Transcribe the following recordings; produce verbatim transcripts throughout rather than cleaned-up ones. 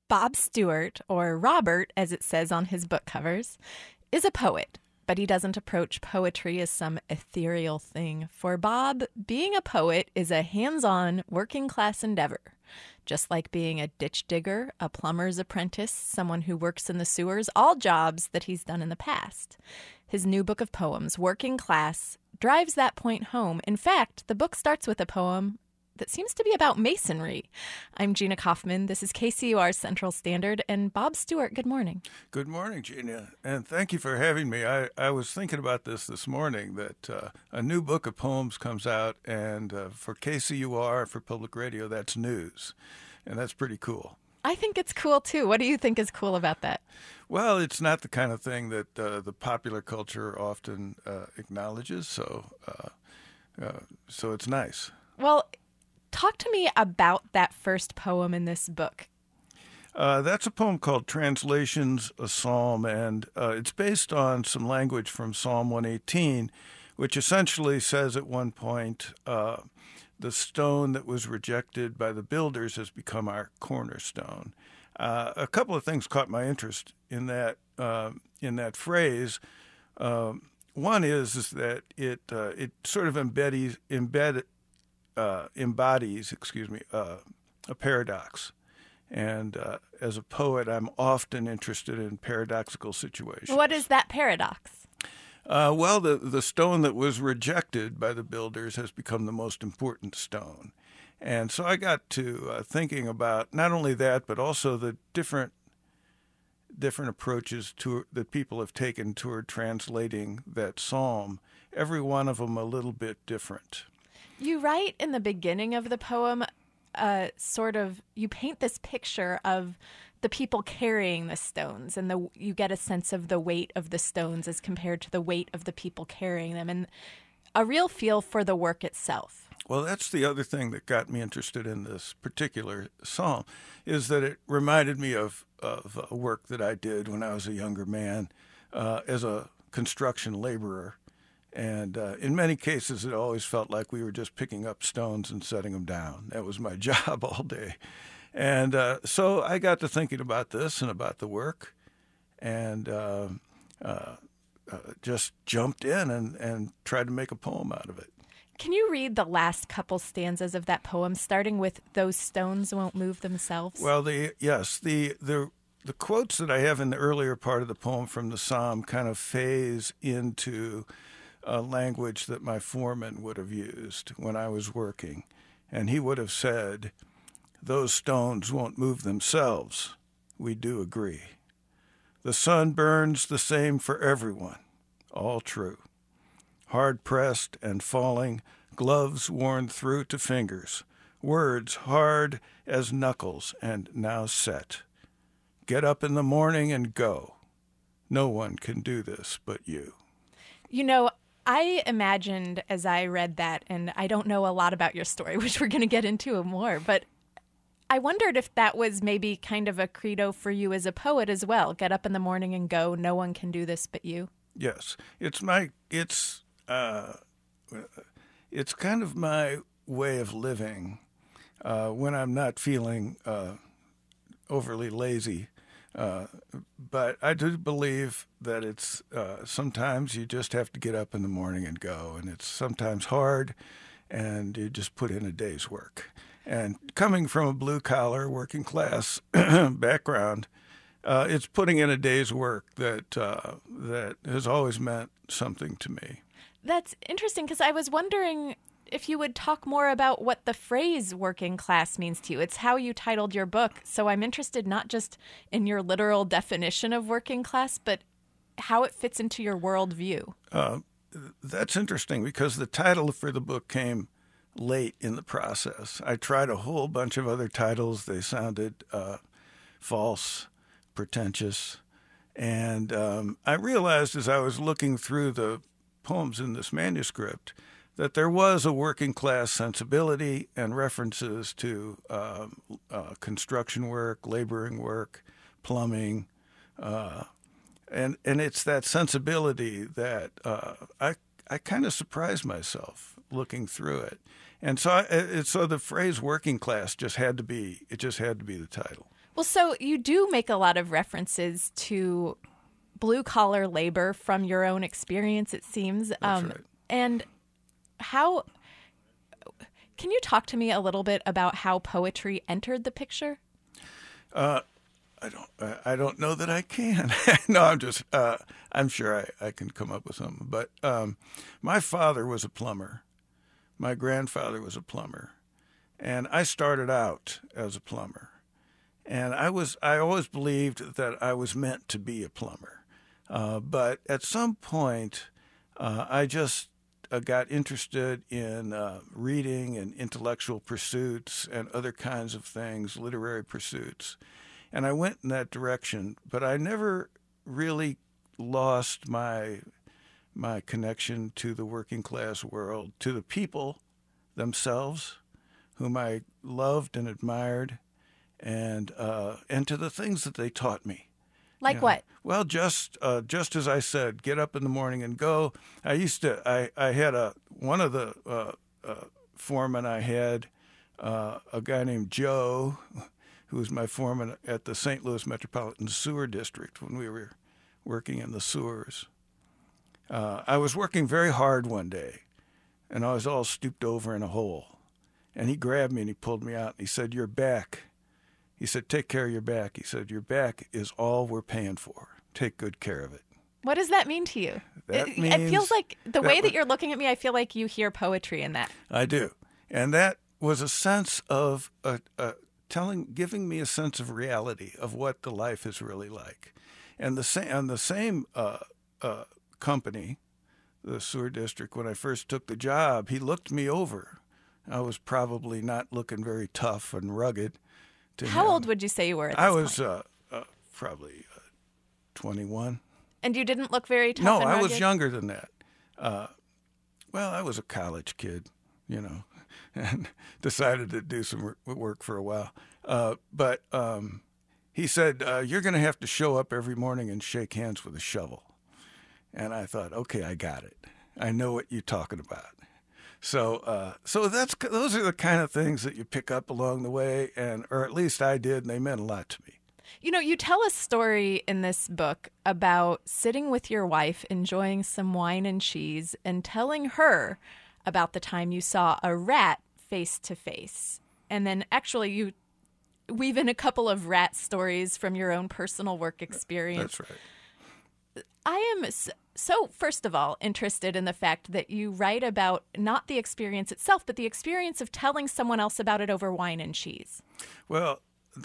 Bob Stewart, or Robert, as it says on his book covers, is a poet, but he doesn't approach poetry as some ethereal thing. For Bob, being a poet is a hands-on, working-class endeavor. Just like being a ditch digger, a plumber's apprentice, someone who works in the sewers, all jobs that he's done in the past. His new book of poems, Working Class, drives that point home. In fact, the book starts with a poem that seems to be about masonry. I'm Gina Kaufman. This is K C U R Central Standard. And Bob Stewart, good morning. Good morning, Gina. And thank you for having me. I, I was thinking about this this morning, that uh, a new book of poems comes out, and uh, for K C U R, for public radio, that's news. And that's pretty cool. I think it's cool, too. What do you think is cool about that? Well, it's not the kind of thing that uh, the popular culture often uh, acknowledges, so uh, uh, so it's nice. Well, talk to me about that first poem in this book. Uh, that's a poem called Translations, a Psalm, and uh, it's based on some language from Psalm one eighteen, which essentially says at one point, uh, the stone that was rejected by the builders has become our cornerstone. Uh, a couple of things caught my interest in that uh, in that phrase. Um, one is is that it uh, it sort of embeds embed uh, embodies, excuse me, uh, a paradox. And uh, as a poet, I'm often interested in paradoxical situations. What is that paradox? Uh, well, the, the stone that was rejected by the builders has become the most important stone. And so I got to uh, thinking about not only that, but also the different different approaches to that people have taken toward translating that psalm, every one of them a little bit different. You write in the beginning of the poem, uh, sort of, you paint this picture of the people carrying the stones, and the you get a sense of the weight of the stones as compared to the weight of the people carrying them, and a real feel for the work itself. Well, that's the other thing that got me interested in this particular psalm, is that it reminded me of, of uh, work that I did when I was a younger man uh, as a construction laborer. And uh, in many cases, it always felt like we were just picking up stones and setting them down. That was my job all day. And uh, so I got to thinking about this and about the work, and uh, uh, uh, just jumped in and, and tried to make a poem out of it. Can you read the last couple stanzas of that poem, starting with "Those stones won't move themselves"? Well, the yes, the the the quotes that I have in the earlier part of the poem from the psalm kind of phase into uh, language that my foreman would have used when I was working, and he would have said, "Those stones won't move themselves. We do agree. The sun burns the same for everyone. All true. Hard-pressed and falling, gloves worn through to fingers, words hard as knuckles and now set. Get up in the morning and go. No one can do this but you." You know, I imagined as I read that, and I don't know a lot about your story, which we're going to get into more, but I wondered if that was maybe kind of a credo for you as a poet as well. Get up in the morning and go. No one can do this but you. Yes, it's my it's uh, it's kind of my way of living uh, when I'm not feeling uh, overly lazy. Uh, but I do believe that it's uh, sometimes you just have to get up in the morning and go, and it's sometimes hard, and you just put in a day's work. And coming from a blue-collar, working-class background, uh, it's putting in a day's work that uh, that has always meant something to me. That's interesting, because I was wondering if you would talk more about what the phrase working class means to you. It's how you titled your book, so I'm interested not just in your literal definition of working class, but how it fits into your worldview. Uh, that's interesting, because the title for the book came late in the process. I tried a whole bunch of other titles. They sounded uh, false, pretentious. And um, I realized as I was looking through the poems in this manuscript that there was a working class sensibility and references to uh, uh, construction work, laboring work, plumbing. Uh, and, and it's that sensibility that uh, I, I kind of surprised myself looking through it. And so, I, it, so the phrase "working class" just had to be—it just had to be the title. Well, so you do make a lot of references to blue-collar labor from your own experience, it seems. That's um, right. And how... Can you talk to me a little bit about how poetry entered the picture? Uh, I don't. I, I don't know that I can. No, I'm just. Uh, I'm sure I, I can come up with something. But um, my father was a plumber. My grandfather was a plumber, and I started out as a plumber. And I was. I always believed that I was meant to be a plumber. Uh, but at some point, uh, I just uh, got interested in uh, reading and intellectual pursuits and other kinds of things, literary pursuits. And I went in that direction, but I never really lost my my connection to the working class world, to the people themselves, whom I loved and admired, and uh, and to the things that they taught me. Like You know, what? Well, just uh, just as I said, get up in the morning and go. I used to. I, I had a one of the uh, uh, foremen I had, uh, a guy named Joe, who was my foreman at the Saint Louis Metropolitan Sewer District when we were working in the sewers. Uh, I was working very hard one day, and I was all stooped over in a hole. And he grabbed me and he pulled me out and he said, "Your back." He said, "Take care of your back." He said, "Your back is all we're paying for. Take good care of it." What does that mean to you? That it, means it feels like the that way that was- you're looking at me, I feel like you hear poetry in that. I do. And that was a sense of uh, uh, telling, giving me a sense of reality of what the life is really like. And the same, and the same uh, uh, company, the sewer district, when I first took the job, he looked me over. I was probably not looking very tough and rugged to How him. old would you say you were at this I was point? uh, uh, probably uh, twenty-one. And you didn't look very tough No, and I was rugged? younger than that. Uh, well, I was a college kid, you know, and decided to do some wor- work for a while. Uh, but um, he said, uh, "You're going to have to show up every morning and shake hands with a shovel." And I thought, okay, I got it. I know what you're talking about. So, uh, so that's those are the kind of things that you pick up along the way, and or at least I did, and they meant a lot to me. You know, you tell a story in this book about sitting with your wife, enjoying some wine and cheese, and telling her about the time you saw a rat face to face. And then actually you weave in a couple of rat stories from your own personal work experience. That's right. I am s- so, first of all, interested in the fact that you write about not the experience itself, but the experience of telling someone else about it over wine and cheese. Well,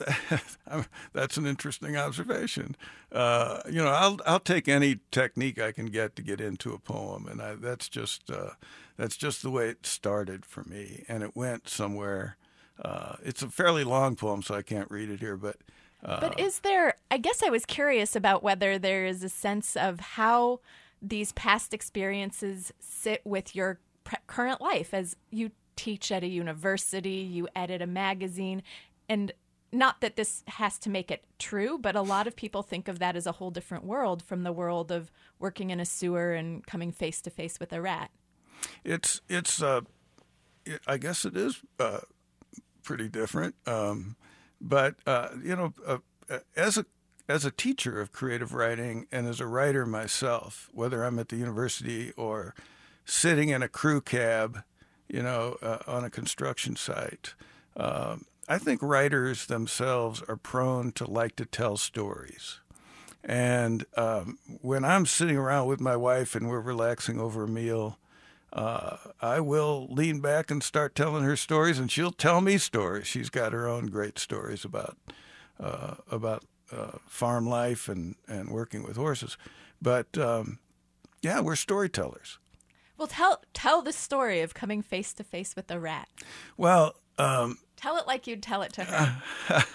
that's an interesting observation. Uh, you know, I'll I'll take any technique I can get to get into a poem, and I, that's just uh, that's just the way it started for me, and it went somewhere. Uh, it's a fairly long poem, so I can't read it here, but. Uh, But is there, I guess I was curious about whether there is a sense of how these past experiences sit with your pre- current life as you teach at a university, you edit a magazine, and not that this has to make it true, but a lot of people think of that as a whole different world from the world of working in a sewer and coming face to face with a rat. It's, it's. Uh, it, I guess it is uh, pretty different. Um, But uh, you know, uh, as a as a teacher of creative writing and as a writer myself, whether I'm at the university or sitting in a crew cab, you know, uh, on a construction site, uh, I think writers themselves are prone to like to tell stories. And um, when I'm sitting around with my wife and we're relaxing over a meal, Uh, I will lean back and start telling her stories, and she'll tell me stories. She's got her own great stories about uh, about uh, farm life and, and working with horses. But um, yeah, we're storytellers. Well, tell tell the story of coming face to face with a rat. Well, um, Tell it like you'd tell it to her.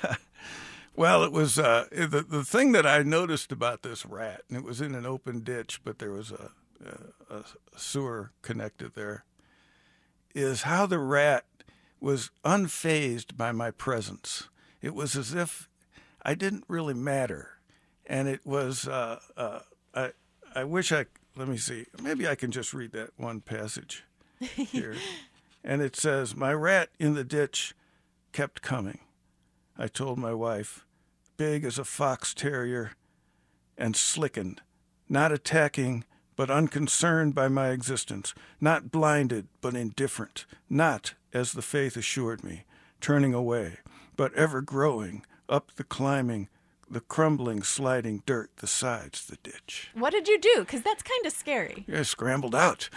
well, it was uh, the the thing that I noticed about this rat, and it was in an open ditch, but there was a a sewer connected there, is how the rat was unfazed by my presence. It was as if I didn't really matter. And it was, uh, uh, I, I wish I, let me see, maybe I can just read that one passage here. And it says, "My rat in the ditch kept coming. I told my wife, big as a fox terrier and slickened, not attacking but unconcerned by my existence, not blinded but indifferent, not, as the faith assured me, turning away, but ever growing, up the climbing, the crumbling, sliding dirt, the sides, the ditch. What did you do? Because that's kind of scary. Yeah, I scrambled out.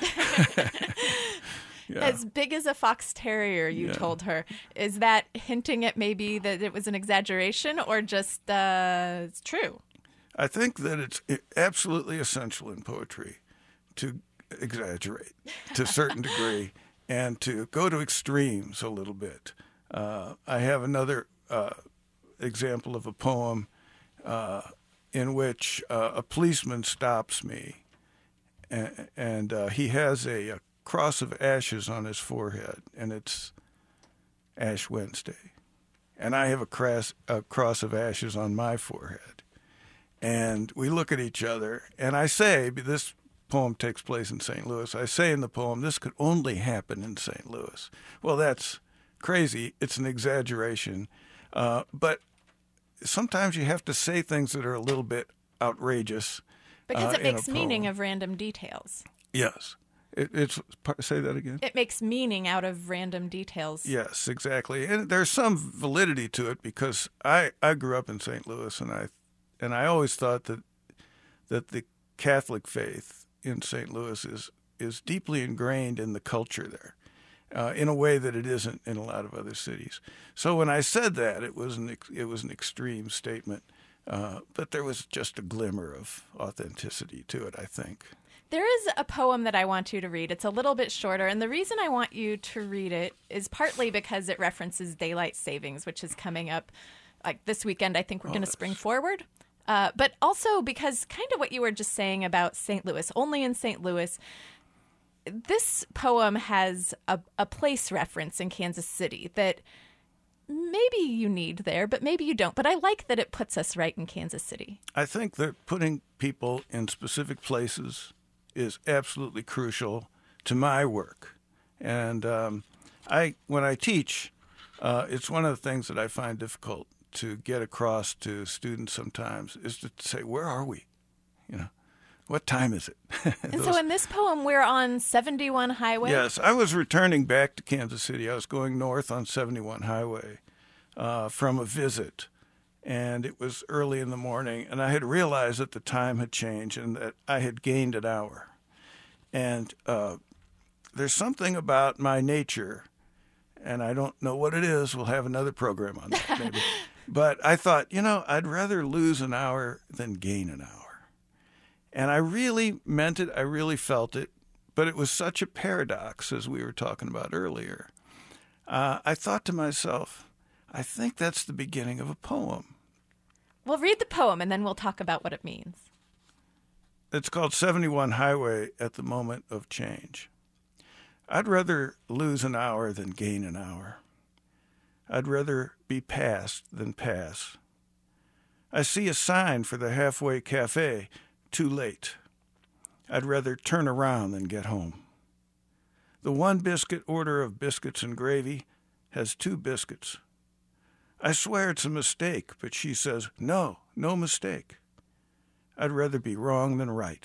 Yeah. As big as a fox terrier, you Yeah. told her. Is that hinting at maybe that it was an exaggeration or just uh, it's true? I think that it's absolutely essential in poetry to exaggerate to a certain degree and to go to extremes a little bit. Uh, I have another uh, example of a poem uh, in which uh, a policeman stops me, and, and uh, he has a, a cross of ashes on his forehead, and it's Ash Wednesday. And I have a cross, a cross of ashes on my forehead. And we look at each other, and I say, this poem takes place in Saint Louis, I say in the poem, this could only happen in Saint Louis. Well, that's crazy. It's an exaggeration. Uh, but sometimes you have to say things that are a little bit outrageous. Because uh, it makes in a meaning poem. of random details. Yes. It, it's say that again. It makes meaning out of random details. Yes, exactly. And there's some validity to it because I, I grew up in Saint Louis, and I and I always thought that that the Catholic faith in Saint Louis is is deeply ingrained in the culture there, uh, in a way that it isn't in a lot of other cities. So when I said that, it was an it was an extreme statement, uh, but there was just a glimmer of authenticity to it, I think. There is a poem that I want you to read. It's a little bit shorter, and the reason I want you to read it is partly because it references daylight savings, which is coming up like this weekend. I think we're Oh, going to that's- spring forward. Uh, but also because kind of what you were just saying about Saint Louis, only in Saint Louis, this poem has a, a place reference in Kansas City that maybe you need there, but maybe you don't. But I like that it puts us right in Kansas City. I think that putting people in specific places is absolutely crucial to my work. And um, I, when I teach, uh, it's one of the things that I find difficult to get across to students sometimes is to say, where are we? You know, what time is it? And so in this poem, we're on seventy-one Highway. Yes, I was returning back to Kansas City. I was going north on seventy-one Highway uh, from a visit, and it was early in the morning, and I had realized that the time had changed and that I had gained an hour. And uh, there's something about my nature, and I don't know what it is. We'll have another program on that maybe. But I thought, you know, I'd rather lose an hour than gain an hour. And I really meant it. I really felt it. But it was such a paradox, as we were talking about earlier. Uh, I thought to myself, I think that's the beginning of a poem. We'll read the poem, and then we'll talk about what it means. It's called seventy-one Highway at the Moment of Change. I'd rather lose an hour than gain an hour. I'd rather be past than pass. I see a sign for the halfway cafe, too late. I'd rather turn around than get home. The one biscuit order of biscuits and gravy has two biscuits. I swear it's a mistake, but she says, no, no mistake. I'd rather be wrong than right.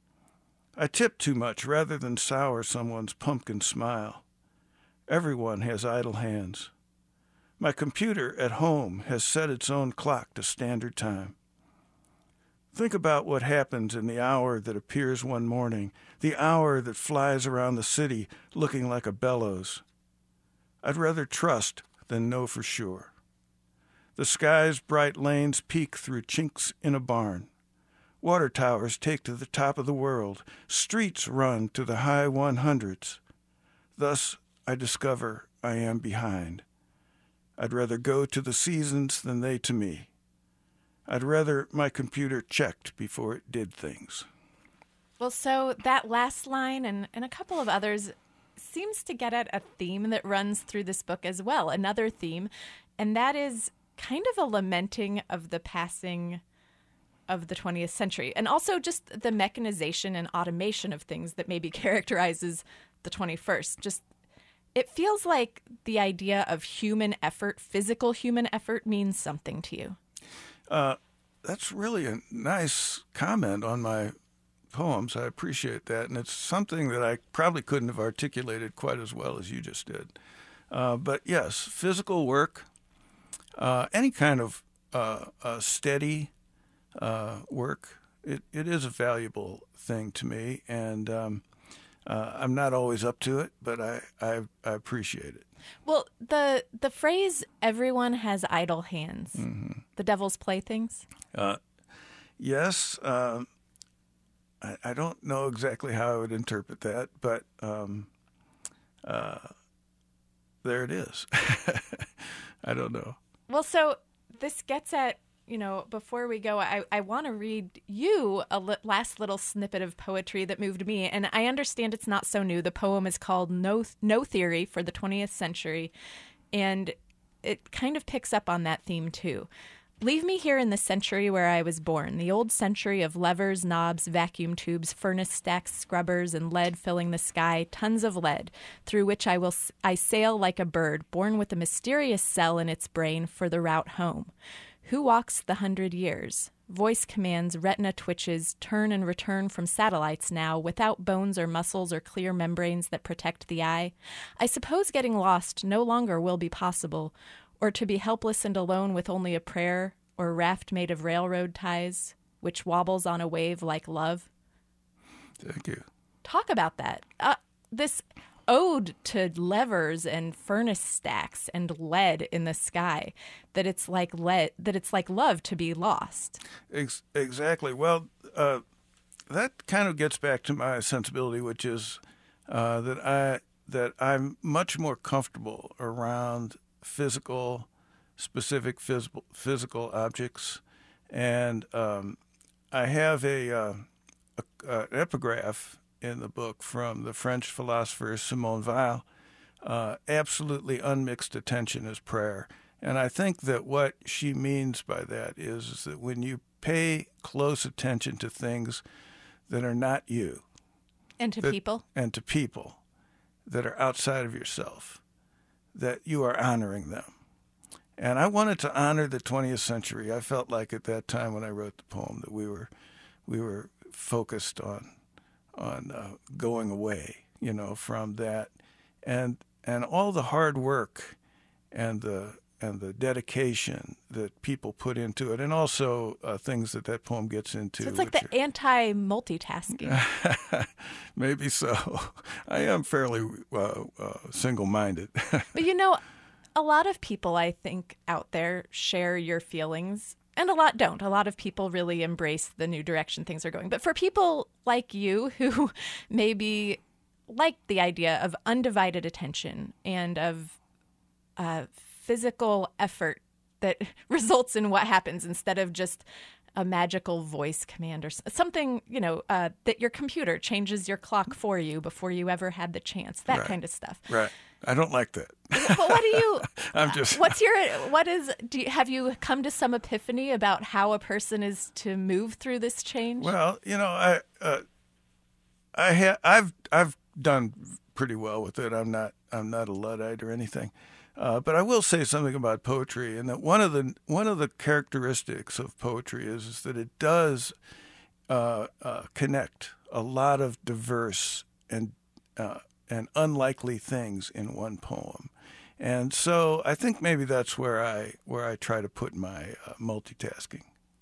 I tip too much rather than sour someone's pumpkin smile. Everyone has idle hands. My computer at home has set its own clock to standard time. Think about what happens in the hour that appears one morning, the hour that flies around the city looking like a bellows. I'd rather trust than know for sure. The sky's bright lanes peek through chinks in a barn. Water towers take to the top of the world. Streets run to the high one hundreds. Thus I discover I am behind. I'd rather go to the seasons than they to me. I'd rather my computer checked before it did things. Well, so that last line and, and a couple of others seems to get at a theme that runs through this book as well, another theme, and that is kind of a lamenting of the passing of the twentieth century, and also just the mechanization and automation of things that maybe characterizes the twenty-first. Just it feels like the idea of human effort, physical human effort, means something to you. Uh, that's really a nice comment on my poems. I appreciate that. And it's something that I probably couldn't have articulated quite as well as you just did. Uh, but yes, physical work, uh, any kind of uh, uh, steady uh, work, it, it is a valuable thing to me. And um, uh, I'm not always up to it, but I, I, I appreciate it. Well, the the phrase "everyone has idle hands," Mm-hmm. the devil's playthings. Uh, yes, uh, I, I don't know exactly how I would interpret that, but um, uh, there it is. I don't know. Well, so this gets at, you know, before we go, I, I want to read you a li- last little snippet of poetry that moved me. And I understand it's not so new. The poem is called No, No Theory for the twentieth Century. And it kind of picks up on that theme, too. Leave me here in the century where I was born, the old century of levers, knobs, vacuum tubes, furnace stacks, scrubbers, and lead filling the sky, tons of lead, through which I will I sail like a bird, born with a mysterious cell in its brain for the route home. Who walks the hundred years? Voice commands, retina twitches, turn and return from satellites now, without bones or muscles or clear membranes that protect the eye. I suppose getting lost no longer will be possible, or to be helpless and alone with only a prayer, or a raft made of railroad ties, which wobbles on a wave like love. Thank you. Talk about that. Uh, this ode to levers and furnace stacks and lead in the sky, that it's like lead, that it's like love to be lost. Ex- exactly. Well, uh, that kind of gets back to my sensibility, which is uh, that I that I'm much more comfortable around physical, specific physical physical objects, and um, I have a, uh, a an epigraph in the book from the French philosopher Simone Weil. Uh, absolutely unmixed attention is prayer, and I think that what she means by that is, is that when you pay close attention to things that are not you, And to that, people. and to people that are outside of yourself, that you are honoring them. And I wanted to honor the twentieth century. I felt like at that time when I wrote the poem that we were we were focused on on uh, going away, you know, from that, and and all the hard work and the and the dedication that people put into it, and also uh, things that that poem gets into. So it's like the are... anti-multitasking. Maybe so. I am fairly uh, uh, single-minded. But you know, a lot of people, I think, out there share your feelings, and a lot don't. A lot of people really embrace the new direction things are going. But for people like you who maybe like the idea of undivided attention and of uh, physical effort that results in what happens instead of just a magical voice command or something, you know, uh, that your computer changes your clock for you before you ever had the chance, that Right. kind of stuff. Right. I don't like that. But what do you, I'm just. what's your, what is, do you, have you come to some epiphany about how a person is to move through this change? Well, you know, I, uh, I ha- I've, I've done pretty well with it. I'm not, I'm not a Luddite or anything. Uh, but I will say something about poetry, and that one of the one of the characteristics of poetry is, is that it does uh, uh, connect a lot of diverse and uh, and unlikely things in one poem, and so I think maybe that's where I where I try to put my uh, multitasking.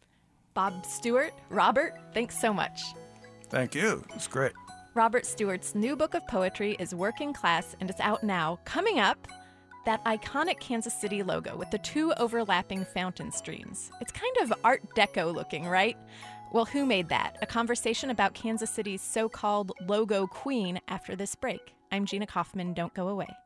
Bob Stewart, Robert, thanks so much. Thank you. It's great. Robert Stewart's new book of poetry is Working Class, and it's out now. Coming up, that iconic Kansas City logo with the two overlapping fountain streams. It's kind of Art Deco looking, right? Well, who made that? A conversation about Kansas City's so-called logo queen after this break. I'm Gina Kaufman. Don't go away.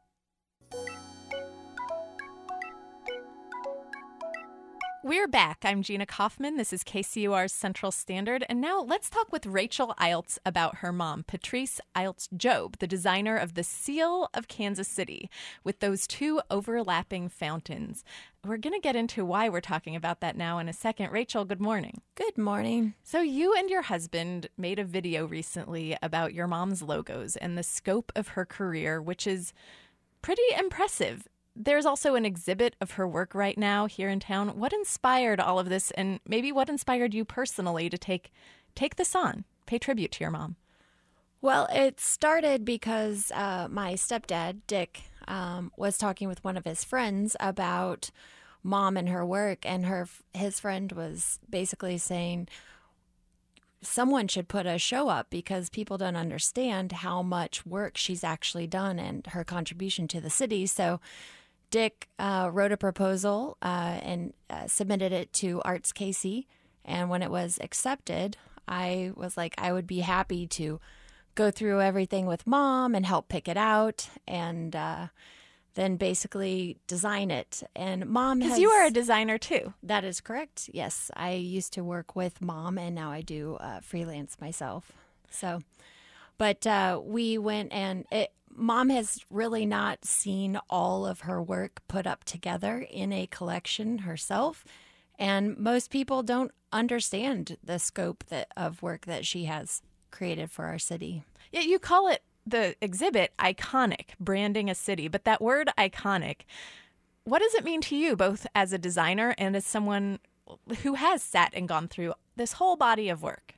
We're back. I'm Gina Kaufman. This is K C U R's Central Standard. And now let's talk with Rachel Iltz about her mom, Patrice Iltz Job, the designer of the Seal of Kansas City, with those two overlapping fountains. We're going to get into why we're talking about that now in a second. Rachel, good morning. Good morning. So you and your husband made a video recently about your mom's logos and the scope of her career, which is pretty impressive. there's also an exhibit of her work right now here in town. What inspired all of this, and maybe what inspired you personally to take take this on, pay tribute to your mom? Well, it started because uh, my stepdad, Dick, um, was talking with one of his friends about Mom and her work, and her his friend was basically saying someone should put a show up because people don't understand how much work she's actually done and her contribution to the city. So Dick uh, wrote a proposal uh, and uh, submitted it to Arts K C, and when it was accepted, I was like, I would be happy to go through everything with Mom and help pick it out, and uh, then basically design it. And Mom has... Because you are a designer too. That is correct. Yes, I used to work with Mom, and now I do uh, freelance myself. So, but uh, we went and it, Mom has really not seen all of her work put up together in a collection herself, and most people don't understand the scope that of work that she has created for our city. Yeah, you call it, the exhibit, iconic, branding a city. But that word iconic, what does it mean to you, both as a designer and as someone who has sat and gone through this whole body of work?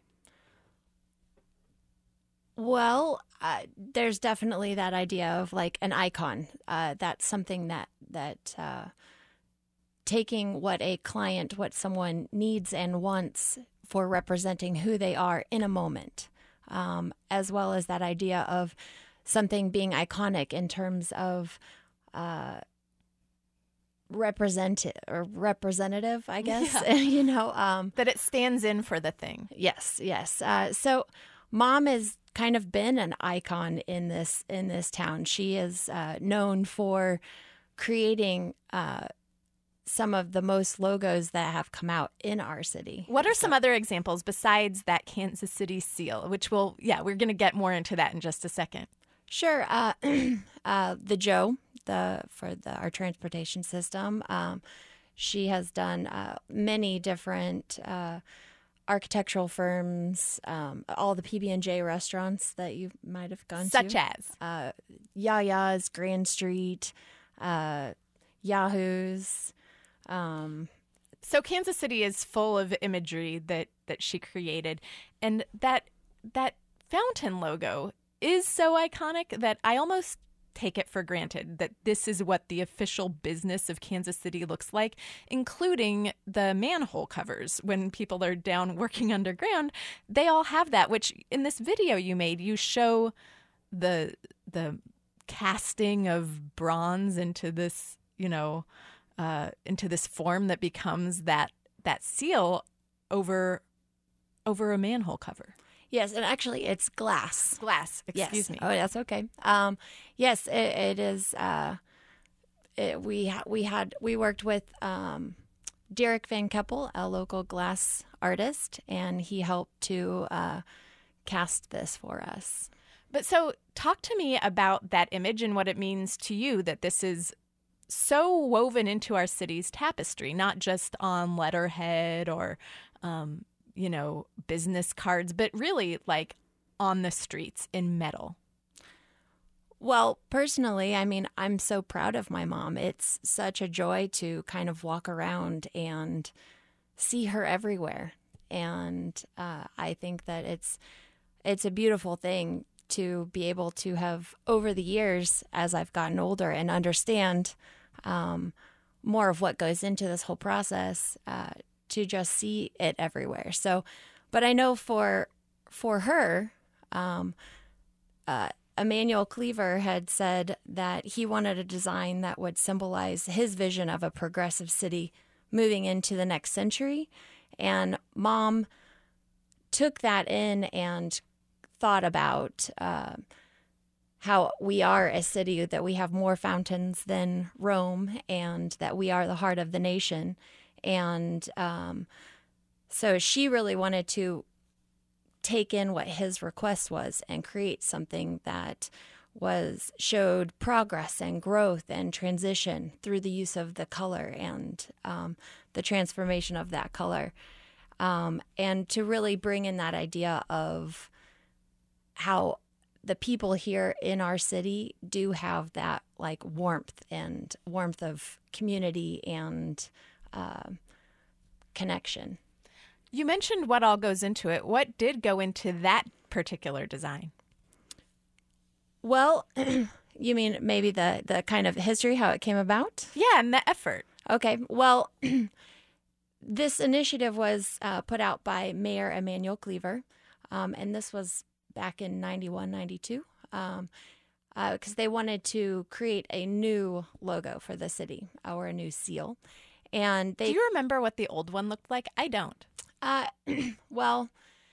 Well, uh, there's definitely that idea of like an icon. Uh, that's something that, that uh, taking what a client, what someone needs and wants for representing who they are in a moment. Um, as well as that idea of something being iconic in terms of uh, represent or representative, I guess. Yeah. you know, um, that it stands in for the thing. Yes, yes. Uh, so, Mom has kind of been an icon in this in this town. She is uh, known for creating Uh, some of the most logos that have come out in our city. What are some other examples besides that Kansas City seal, which will, yeah, we're going to get more into that in just a second. Sure. Uh, uh, the Joe, the for the our transportation system, um, she has done uh, many different uh, architectural firms, um, all the P B and J restaurants that you might have gone Such to. Such as? Uh, Yaya's, Grand Street, uh, Yahoo's. Um, so Kansas City is full of imagery that, that she created, and that that fountain logo is so iconic that I almost take it for granted that this is what the official business of Kansas City looks like, including the manhole covers. When people are down working underground, they all have that, which in this video you made, you show the the casting of bronze into this, you know, Uh, into this form that becomes that that seal over over a manhole cover. Yes, and actually it's glass. Glass, excuse yes. me. Oh, that's okay. Um, yes, it, it is. Uh, it, we ha- we had we worked with um, Derek Van Keppel, a local glass artist, and he helped to uh, cast this for us. But so, talk to me about that image and what it means to you that this is so woven into our city's tapestry, not just on letterhead or, um, you know, business cards, but really like on the streets in metal. Well, personally, I mean, I'm so proud of my mom. It's such a joy to kind of walk around and see her everywhere. And uh, I think that it's it's a beautiful thing to be able to have, over the years, as I've gotten older and understand um, more of what goes into this whole process, uh, to just see it everywhere. So, but I know for for her, um, uh, Emmanuel Cleaver had said that he wanted a design that would symbolize his vision of a progressive city moving into the next century. And Mom took that in and thought about uh, how we are a city, that we have more fountains than Rome, and that we are the heart of the nation. And um, so she really wanted to take in what his request was and create something that was showed progress and growth and transition through the use of the color and um, the transformation of that color, um, and to really bring in that idea of how the people here in our city do have that like warmth and warmth of community and uh, connection. You mentioned what all goes into it. What did go into that particular design? Well, you mean maybe the, the kind of history, how it came about? Yeah, and the effort. Okay. Well, this initiative was uh, put out by Mayor Emanuel Cleaver, um, and this was back in ninety-one, ninety-two, um, uh, because they wanted to create a new logo for the city, or a new seal. And they, do you remember what the old one looked like? I don't. Uh, well,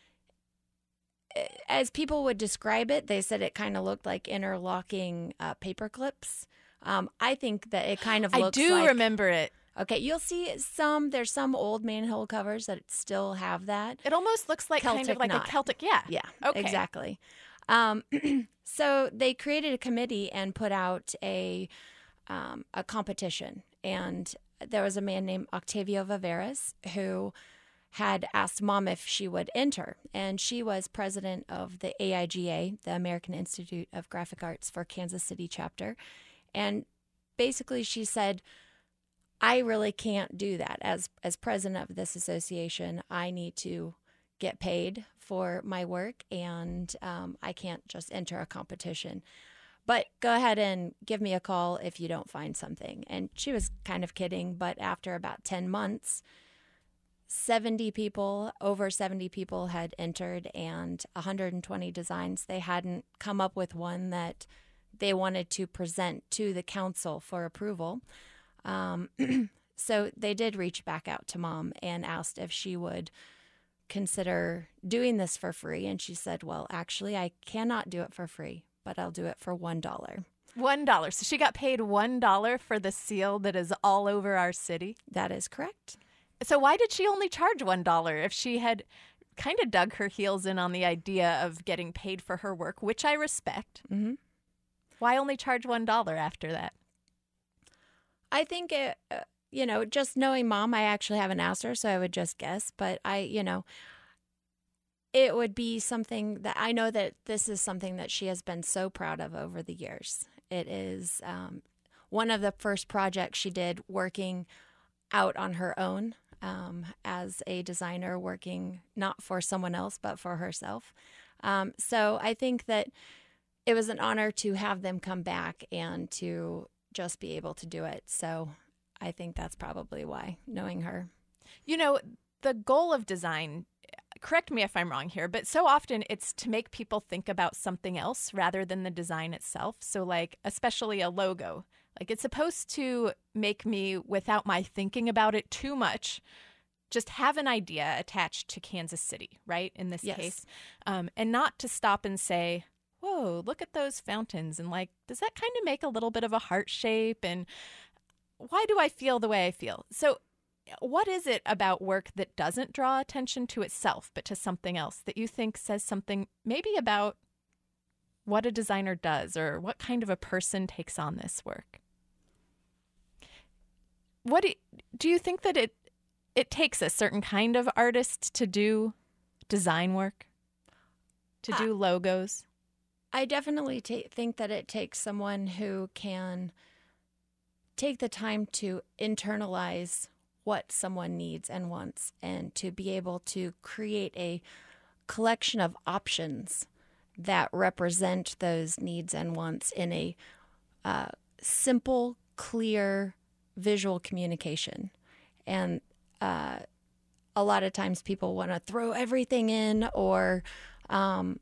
as people would describe it, they said it kind of looked like interlocking uh, paper clips. Um, I think that it kind of looks I do like, remember it. Okay, you'll see some, there's some old manhole covers that still have that. It almost looks like Celtic kind of like knot. a Celtic, yeah. Yeah, Okay. exactly. Um, so they created a committee and put out a um, a competition. And there was a man named Octavio Viveras who had asked Mom if she would enter. And she was president of the A I G A, the American Institute of Graphic Arts for Kansas City chapter. And basically she said, I really can't do that. As as president of this association, I need to get paid for my work, and um, I can't just enter a competition. But go ahead and give me a call if you don't find something. And she was kind of kidding, but after about ten months, seventy people, over seventy people had entered, and one hundred twenty designs. They hadn't come up with one that they wanted to present to the council for approval. Um, so they did reach back out to Mom and asked if she would consider doing this for free. And she said, well, actually, I cannot do it for free, but I'll do it for one dollar. One dollar. So she got paid one dollar for the seal that is all over our city? That is correct. So why did she only charge one dollar if she had kind of dug her heels in on the idea of getting paid for her work, which I respect? Mm-hmm. Why only charge one dollar after that? I think, it, uh, you know, just knowing Mom, I actually haven't asked her, so I would just guess. But I, you know, it would be something that I know that this is something that she has been so proud of over the years. It is um, one of the first projects she did working out on her own um, as a designer, working not for someone else, but for herself. Um, so I think that it was an honor to have them come back and to just be able to do it. So I think that's probably why, knowing her. You know, the goal of design, correct me if I'm wrong here, but so often it's to make people think about something else rather than the design itself. So like, especially a logo, like it's supposed to make me, without my thinking about it too much, just have an idea attached to Kansas City, right? In this Yes. case, um, and not to stop and say, whoa, look at those fountains. And like, does that kind of make a little bit of a heart shape? And why do I feel the way I feel? So what is it about work that doesn't draw attention to itself, but to something else that you think says something maybe about what a designer does or what kind of a person takes on this work? What do you, do you think that it it takes a certain kind of artist to do design work, to do uh, logos? I definitely t- think that it takes someone who can take the time to internalize what someone needs and wants, and to be able to create a collection of options that represent those needs and wants in a uh, simple, clear, visual communication. And uh, a lot of times people want to throw everything in, or um,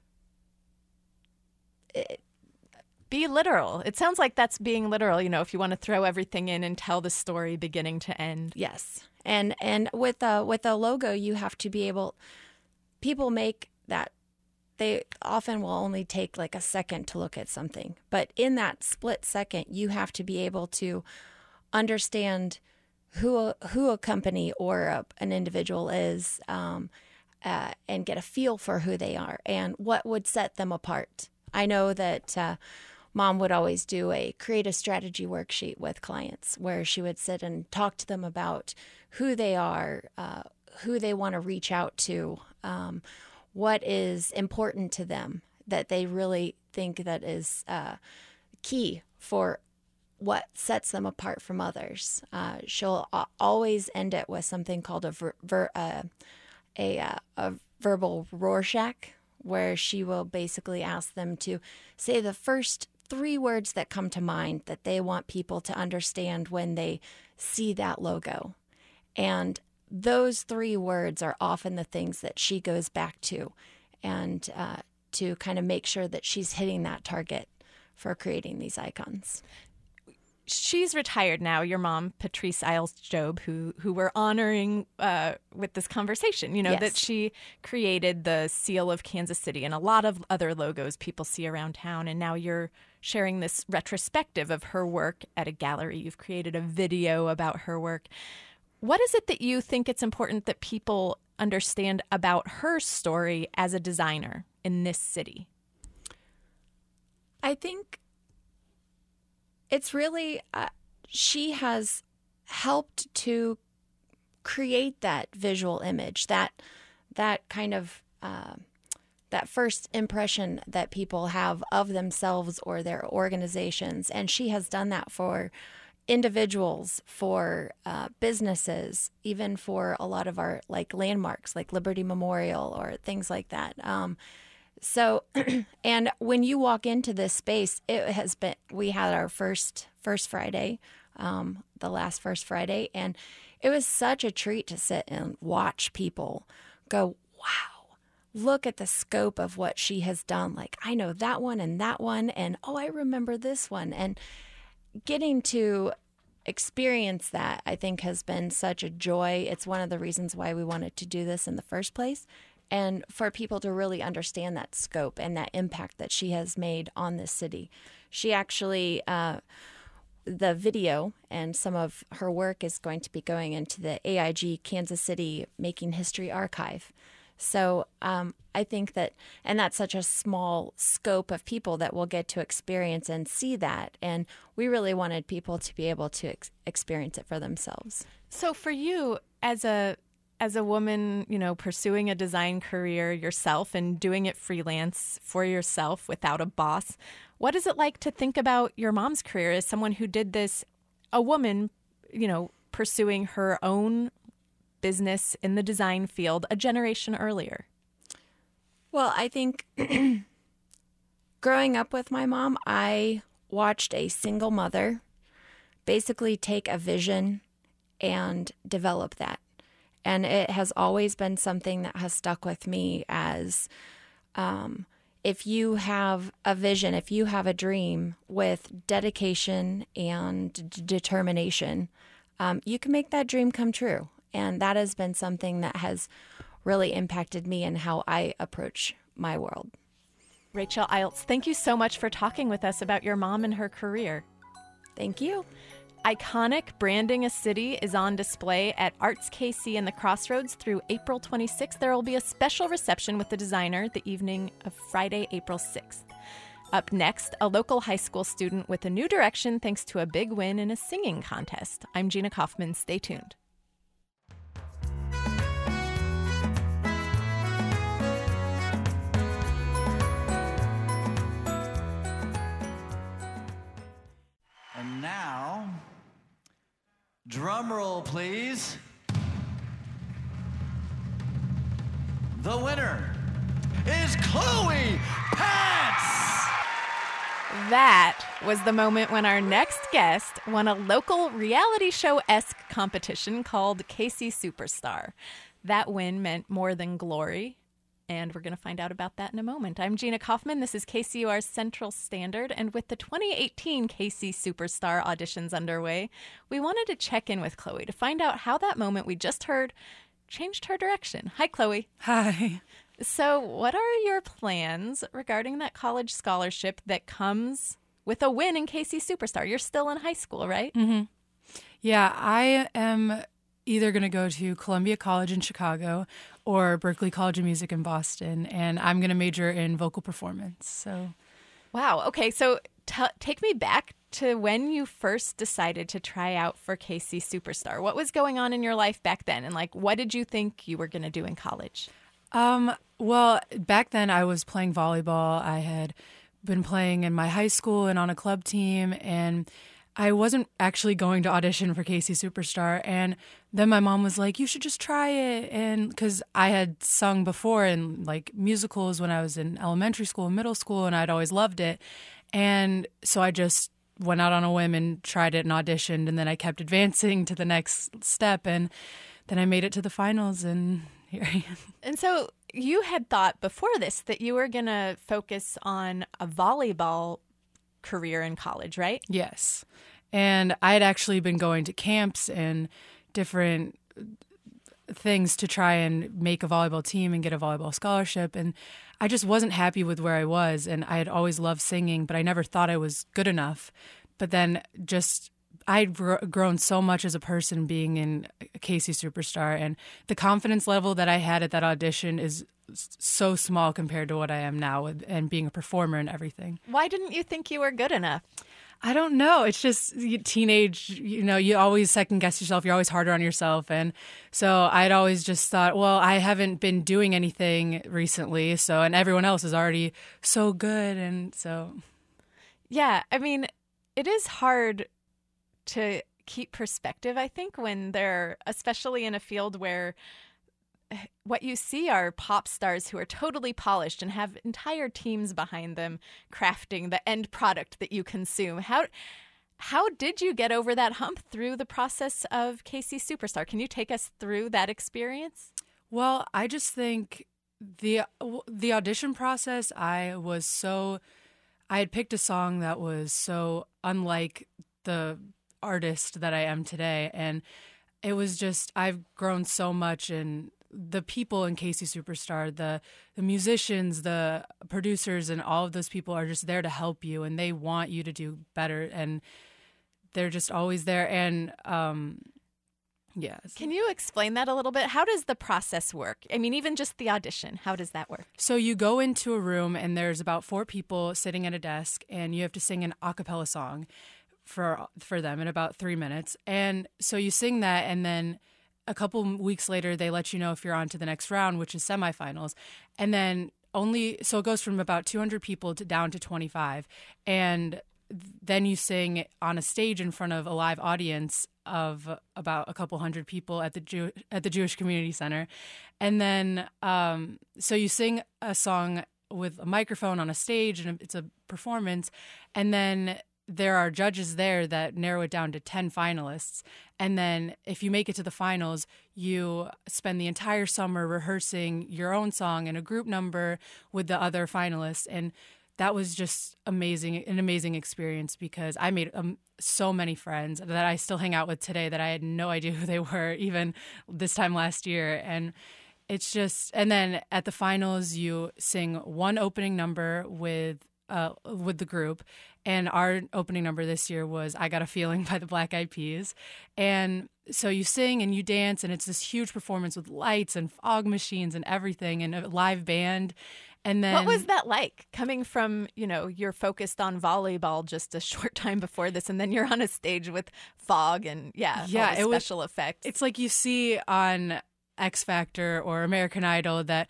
it, be literal. It sounds like that's being literal, you know, if you want to throw everything in and tell the story beginning to end. Yes. And and with a, with a logo, you have to be able, people make that, they often will only take like a second to look at something. But in that split second, you have to be able to understand who a, who a company or a, an individual is, um, uh, and get a feel for who they are and what would set them apart. I know that uh, Mom would always do a creative strategy worksheet with clients where she would sit and talk to them about who they are, uh, who they want to reach out to, um, what is important to them. that they really think that is uh, key for what sets them apart from others. Uh, she'll a- always end it with something called a ver- ver- uh, a, uh, a verbal Rorschach, where she will basically ask them to say the first three words that come to mind that they want people to understand when they see that logo. And those three words are often the things that she goes back to, and uh, to kind of make sure that she's hitting that target for creating these icons. She's retired now, your mom, Patrice Isles Job, who who we're honoring uh, with this conversation. You know, Yes. that she created the seal of Kansas City and a lot of other logos people see around town. And now you're sharing this retrospective of her work at a gallery. You've created a video about her work. What is it that you think it's important that people understand about her story as a designer in this city? I think it's really, uh, she has helped to create that visual image, that that kind of, uh, that first impression that people have of themselves or their organizations. And she has done that for individuals, for uh, businesses, even for a lot of our like landmarks, like Liberty Memorial or things like that. Um, So, and when you walk into this space, it has been, we had our first, first Friday, um, the last first Friday, and it was such a treat to sit and watch people go, wow, look at the scope of what she has done. Like, I know that one and that one, and oh, I remember this one. And getting to experience that, I think, has been such a joy. It's one of the reasons why we wanted to do this in the first place. And for people to really understand that scope and that impact that she has made on this city. She actually, uh, the video and some of her work is going to be going into the A I G Kansas City Making History Archive. So um, I think that, and that's such a small scope of people that will get to experience and see that. And we really wanted people to be able to ex- experience it for themselves. So for you, as a As a woman, you know, pursuing a design career yourself and doing it freelance for yourself without a boss, what is it like to think about your mom's career as someone who did this, a woman, you know, pursuing her own business in the design field a generation earlier? Well, I think growing up with my mom, I watched a single mother basically take a vision and develop that. And it has always been something that has stuck with me as um, if you have a vision, if you have a dream with dedication and d- determination, um, you can make that dream come true. And that has been something that has really impacted me in how I approach my world. Rachel Iltz, thank you so much for talking with us about your mom and her career. Thank you. Iconic Branding a City is on display at Arts K C in the Crossroads through April twenty-sixth. There will be a special reception with the designer the evening of Friday, April sixth. Up next, a local high school student with a new direction thanks to a big win in a singing contest. I'm Gina Kaufman. Stay tuned. And now, drum roll, please. The winner is Chloe Pence. That was the moment when our next guest won a local reality show-esque competition called K C Superstar. That win meant more than glory, and we're going to find out about that in a moment. I'm Gina Kaufman. This is K C U R's Central Standard, and with the twenty eighteen K C Superstar auditions underway, we wanted to check in with Chloe to find out how that moment we just heard changed her direction. Hi, Chloe. Hi. So what are your plans regarding that college scholarship that comes with a win in K C Superstar? You're still in high school, right? Mm-hmm. Yeah, I am either going to go to Columbia College in Chicago or Berklee College of Music in Boston, and I'm going to major in vocal performance. So, wow. Okay, so t- take me back to when you first decided to try out for K C Superstar. What was going on in your life back then, and like, what did you think you were going to do in college? Um, well, back then I was playing volleyball. I had been playing in my high school and on a club team, and I wasn't actually going to audition for K C Superstar. And then my mom was like, you should just try it. And because I had sung before in like musicals when I was in elementary school and middle school, and I'd always loved it. And so I just went out on a whim and tried it and auditioned. And then I kept advancing to the next step. And then I made it to the finals, and here I am. And so you had thought before this that you were going to focus on a volleyball career in college, right? Yes. And I had actually been going to camps and different things to try and make a volleyball team and get a volleyball scholarship. And I just wasn't happy with where I was. And I had always loved singing, but I never thought I was good enough. But then just I'd gr- grown so much as a person being in K C Superstar, and the confidence level that I had at that audition is so small compared to what I am now with, and being a performer and everything. Why didn't you think you were good enough? I don't know. It's just teenage, you know, you always second guess yourself. You're always harder on yourself. And so I'd always just thought, well, I haven't been doing anything recently. So, and everyone else is already so good. And so. Yeah. I mean, it is hard to keep perspective, I think, when they're, especially in a field where what you see are pop stars who are totally polished and have entire teams behind them crafting the end product that you consume. How how did you get over that hump through the process of K C Superstar? Can you take us through that experience? Well, I just think the the audition process, I was so I had picked a song that was so unlike the artist that I am today, and it was just I've grown so much in the people in K C Superstar, the the musicians, the producers, and all of those people are just there to help you, and they want you to do better, and they're just always there. And um, yeah. Can you explain that a little bit? How does the process work? I mean, even just the audition, how does that work? So you go into a room, and there's about four people sitting at a desk, and you have to sing an a cappella song for for them in about three minutes. And so you sing that, and then a couple weeks later, they let you know if you're on to the next round, which is semifinals. And then only, so it goes from about two hundred people to down to twenty-five. And then you sing on a stage in front of a live audience of about a couple hundred people at the Jew, at the Jewish Community Center. And then, um, so you sing a song with a microphone on a stage, and it's a performance. And then there are judges there that narrow it down to ten finalists. And then if you make it to the finals, you spend the entire summer rehearsing your own song and a group number with the other finalists. And that was just amazing, an amazing experience, because I made um, so many friends that I still hang out with today that I had no idea who they were even this time last year. And it's just, and then at the finals, you sing one opening number with Uh, with the group, and our opening number this year was "I Got a Feeling" by the Black Eyed Peas. And so you sing and you dance, and it's this huge performance with lights and fog machines and everything, and a live band. And then what was that like, coming from, you know, you're focused on volleyball just a short time before this, and then you're on a stage with fog and yeah, yeah, all the it was, special effects. It's like you see on X Factor or American Idol that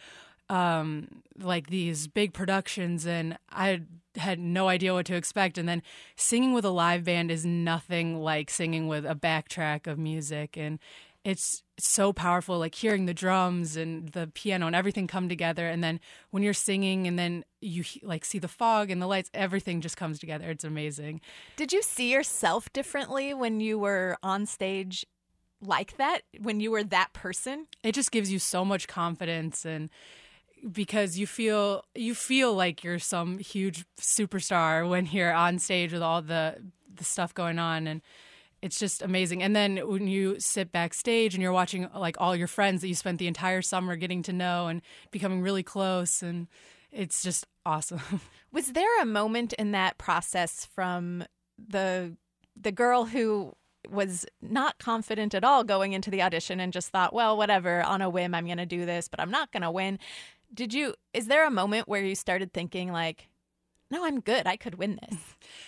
um, like these big productions, and I had no idea what to expect. And then singing with a live band is nothing like singing with a backtrack of music. And it's so powerful, like hearing the drums and the piano and everything come together. And then when you're singing and then you like see the fog and the lights, everything just comes together. It's amazing. Did you see yourself differently when you were on stage like that, when you were that person? It just gives you so much confidence, and because you feel you feel like you're some huge superstar when you're on stage with all the the stuff going on, and it's just amazing. And then when you sit backstage and you're watching like all your friends that you spent the entire summer getting to know and becoming really close, and it's just awesome. Was there a moment in that process from the the girl who was not confident at all going into the audition and just thought, well, whatever, on a whim, I'm going to do this, but I'm not going to win? Did you, is there a moment where you started thinking like, no, I'm good, I could win this?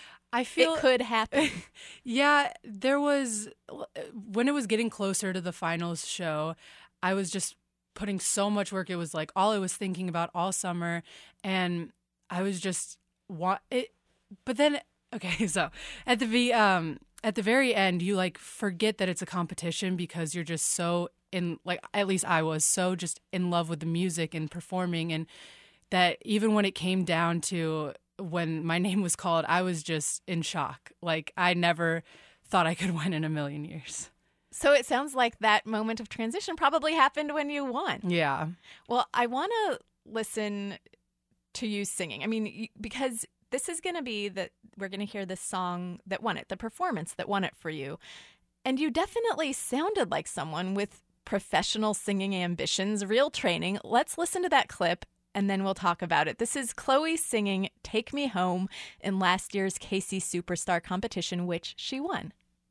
I feel it could happen. Yeah, there was, when it was getting closer to the finals show, I was just putting so much work. It was like all I was thinking about all summer, and I was just want it. But then, okay, so at the v um at the very end, you like forget that it's a competition because you're just so in, like, at least I was so just in love with the music and performing, and that even when it came down to when my name was called, I was just in shock. Like, I never thought I could win in a million years. So it sounds like that moment of transition probably happened when you won. Yeah. Well, I want to listen to you singing. I mean, y- because this is going to be that we're going to hear the song that won it, the performance that won it for you. And you definitely sounded like someone with professional singing ambitions, real training. Let's listen to that clip and then we'll talk about it. This is Chloe singing Take Me Home in last year's K C Superstar competition, which she won.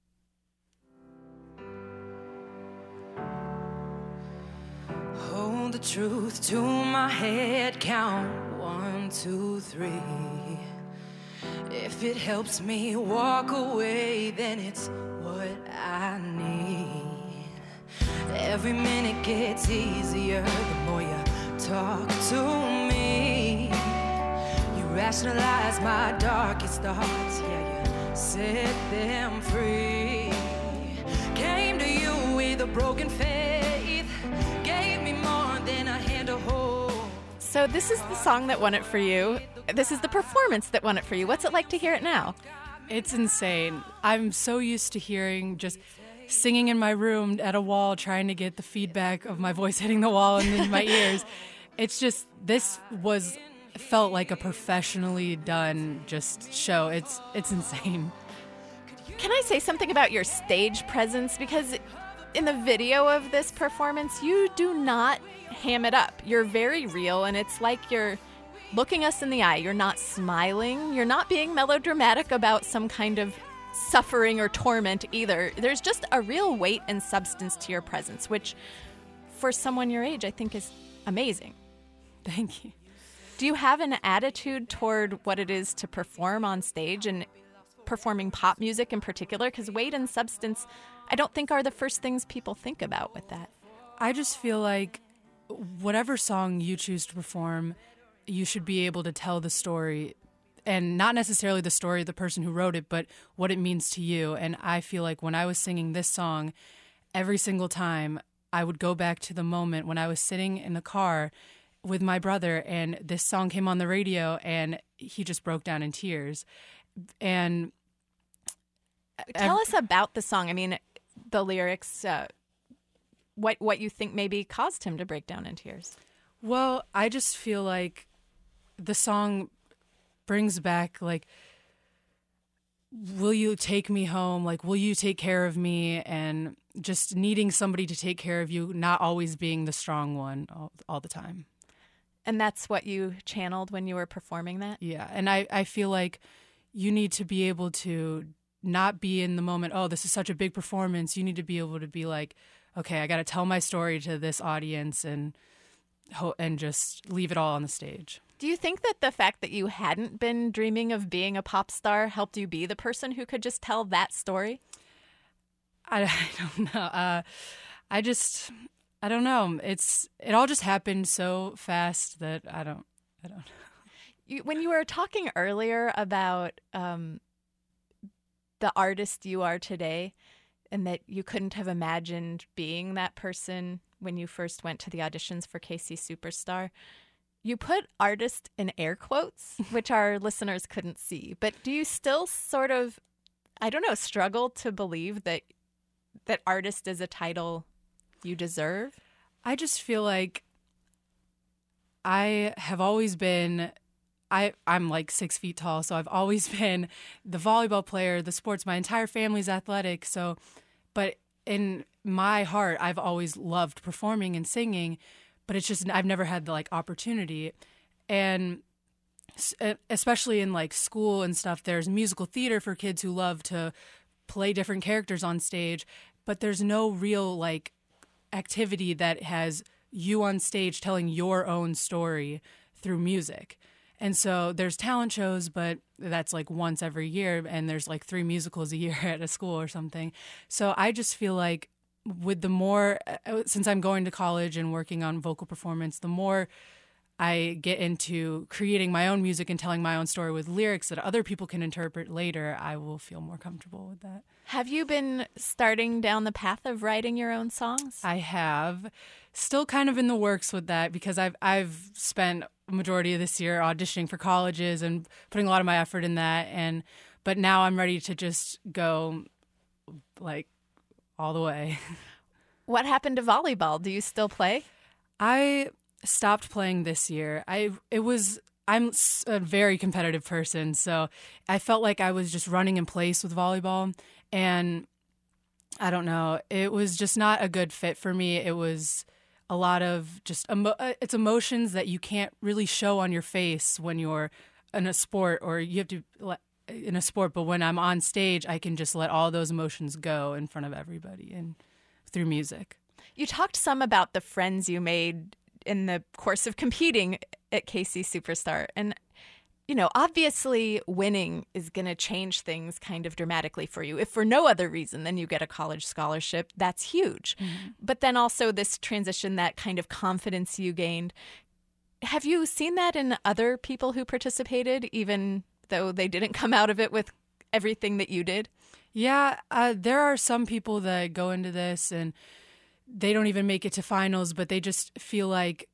Hold the truth to my head, count one, two, three. If it helps me walk away, then it's what I need. Every minute gets easier the more you talk to me. You rationalize my darkest thoughts, yeah, you set them free. Came to you with a broken faith, gave me more than a hand to hold. So this is the song that won it for you. This is the performance that won it for you. What's it like to hear it now? It's insane. I'm so used to hearing just singing in my room at a wall, trying to get the feedback of my voice hitting the wall and in my ears. It's just, this was, felt like a professionally done just show. It's, it's insane. Can I say something about your stage presence? Because in the video of this performance, you do not ham it up. You're very real, and it's like you're looking us in the eye. You're not smiling. You're not being melodramatic about some kind of suffering or torment either. There's just a real weight and substance to your presence, which for someone your age, I think is amazing. Thank you. Do you have an attitude toward what it is to perform on stage and performing pop music in particular? Because weight and substance, I don't think are the first things people think about with that. I just feel like whatever song you choose to perform, you should be able to tell the story, and not necessarily the story of the person who wrote it, but what it means to you. And I feel like when I was singing this song, every single time I would go back to the moment when I was sitting in the car with my brother and this song came on the radio and he just broke down in tears. And tell ev- us about the song. I mean, the lyrics, uh, what what you think maybe caused him to break down in tears. Well, I just feel like the song brings back, like, will you take me home? Like, will you take care of me? And just needing somebody to take care of you, not always being the strong one all, all the time. And that's what you channeled when you were performing that? Yeah. And I, I feel like you need to be able to not be in the moment, oh, this is such a big performance. You need to be able to be like, okay, I got to tell my story to this audience and ho- and just leave it all on the stage. Do you think that the fact that you hadn't been dreaming of being a pop star helped you be the person who could just tell that story? I, I don't know. Uh, I just, I don't know. It's, it all just happened so fast that I don't, I don't know. You, when you were talking earlier about um, the artist you are today, and that you couldn't have imagined being that person when you first went to the auditions for K C Superstar, you put artist in air quotes, which our listeners couldn't see. But do you still sort of, I don't know, struggle to believe that that artist is a title you deserve? I just feel like I have always been, I, I'm like six feet tall, so I've always been the volleyball player, the sports, my entire family's athletic. So, but in my heart, I've always loved performing and singing, but it's just, I've never had the like opportunity. And especially in like school and stuff, there's musical theater for kids who love to play different characters on stage, but there's no real like activity that has you on stage telling your own story through music. And so there's talent shows, but that's like once every year, and there's like three musicals a year at a school or something. So I just feel like with the more, uh, since I'm going to college and working on vocal performance, the more I get into creating my own music and telling my own story with lyrics that other people can interpret later, I will feel more comfortable with that. Have you been starting down the path of writing your own songs? I have. Still kind of in the works with that because I've I've spent a majority of this year auditioning for colleges and putting a lot of my effort in that. And but now I'm ready to just go like all the way. What happened to volleyball? Do you still play? I stopped playing this year. I it was I'm a very competitive person, so I felt like I was just running in place with volleyball, and I don't know, it was just not a good fit for me. It was a lot of just emo- it's emotions that you can't really show on your face when you're in a sport, or you have to let, in a sport, but when I'm on stage, I can just let all those emotions go in front of everybody and through music. You talked some about the friends you made in the course of competing at K C Superstar. And, you know, obviously winning is going to change things kind of dramatically for you. If for no other reason than you get a college scholarship, that's huge. Mm-hmm. But then also this transition, that kind of confidence you gained. Have you seen that in other people who participated, even though they didn't come out of it with everything that you did? Yeah, uh, there are some people that go into this and they don't even make it to finals, but they just feel like,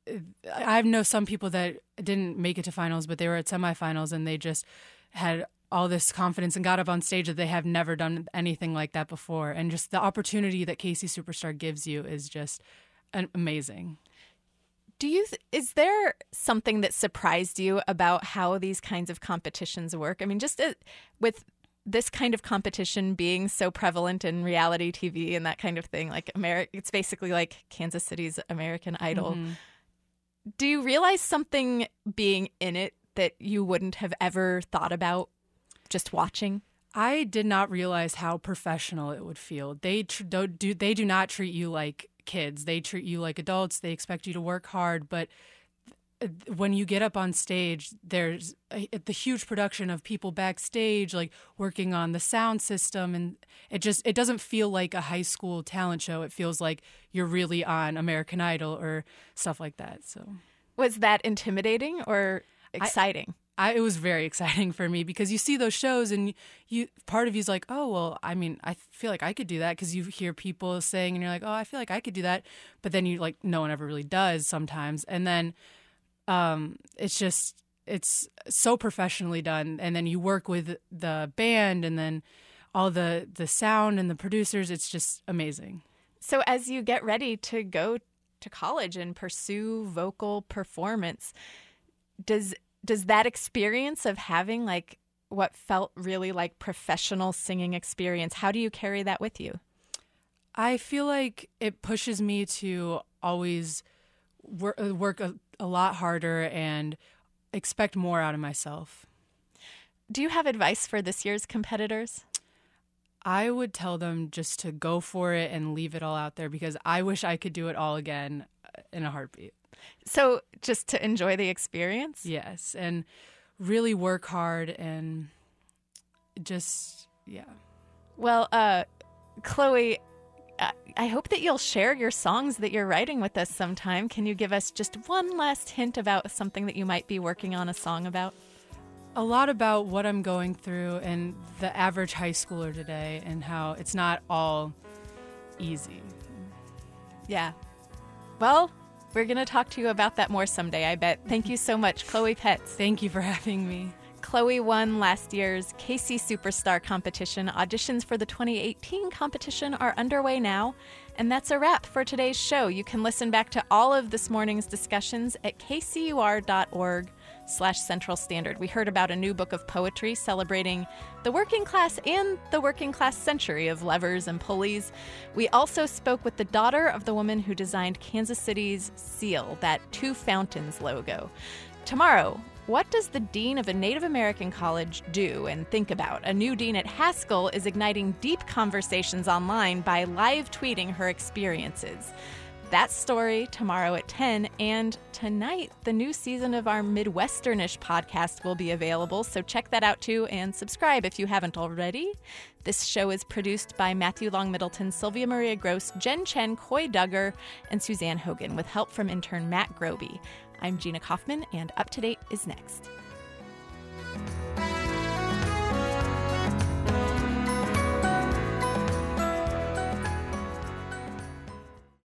I know some people that didn't make it to finals, but they were at semifinals and they just had all this confidence and got up on stage that they have never done anything like that before. And just the opportunity that K C Superstar gives you is just amazing. Do you, th- is there something that surprised you about how these kinds of competitions work? I mean, just uh, with this kind of competition being so prevalent in reality T V and that kind of thing, like Ameri- it's basically like Kansas City's American Idol. Mm-hmm. Do you realize something being in it that you wouldn't have ever thought about just watching? I did not realize how professional it would feel. They tr- don't do they do not treat you like kids. They treat you like adults. They expect you to work hard, but when you get up on stage, there's a, the huge production of people backstage, like working on the sound system, and it just it doesn't feel like a high school talent show. It feels like you're really on American Idol or stuff like that. So, was that intimidating or exciting? I, I, it was very exciting for me because you see those shows, and you part of you's like, oh well, I mean, I feel like I could do that because you hear people saying, and you're like, oh, I feel like I could do that, but then you like no one ever really does sometimes, and then. Um, it's just, it's so professionally done. And then you work with the band and then all the, the sound and the producers. It's just amazing. So as you get ready to go to college and pursue vocal performance, does, does that experience of having like what felt really like professional singing experience, how do you carry that with you? I feel like it pushes me to always work, work a, a lot harder and expect more out of myself. Do you have advice for this year's competitors? I would tell them just to go for it and leave it all out there because I wish I could do it all again in a heartbeat. So just to enjoy the experience? Yes, and really work hard and just, yeah. Well, uh, Chloe, I hope that you'll share your songs that you're writing with us sometime. Can you give us just one last hint about something that you might be working on a song about? A lot about what I'm going through and the average high schooler today and how it's not all easy. Yeah. Well, we're going to talk to you about that more someday, I bet. Thank you so much, Chloe Petz. Thank you for having me. Chloe won last year's K C Superstar competition. Auditions for the twenty eighteen competition are underway now. And that's a wrap for today's show. You can listen back to all of this morning's discussions at k c u r dot org slash Central Standard. We heard about a new book of poetry celebrating the working class and the working class century of levers and pulleys. We also spoke with the daughter of the woman who designed Kansas City's seal, that two fountains logo. Tomorrow, what does the dean of a Native American college do and think about? A new dean at Haskell is igniting deep conversations online by live tweeting her experiences. That story tomorrow at ten, and tonight the new season of our Midwesternish podcast will be available, so check that out too and subscribe if you haven't already. This show is produced by Matthew Long Middleton, Sylvia Maria Gross, Jen Chen, Coy Duggar, and Suzanne Hogan with help from intern Matt Groby. I'm Gina Kaufman, and Up to Date is next.